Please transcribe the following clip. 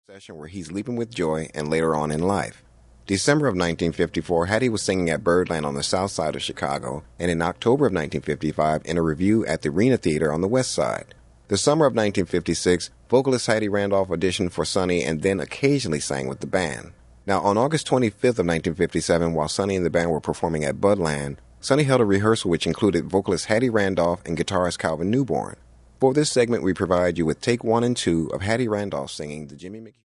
Session where he's leaping with joy and later on in life. December of 1954, Hattie was singing at Birdland on the south side of Chicago, and in October of 1955 in a revue at the Arena Theater on the west side. The summer of 1956, vocalist Hattie Randolph auditioned for Sonny and then occasionally sang with the band. Now, on August 25th of 1957, while Sonny and the band were performing at Budland, Sonny held a rehearsal which included vocalist Hattie Randolph and guitarist Calvin Newborn. For this segment, we provide you with take 1 and 2 of Hattie Randolph singing the Jimmy McHugh.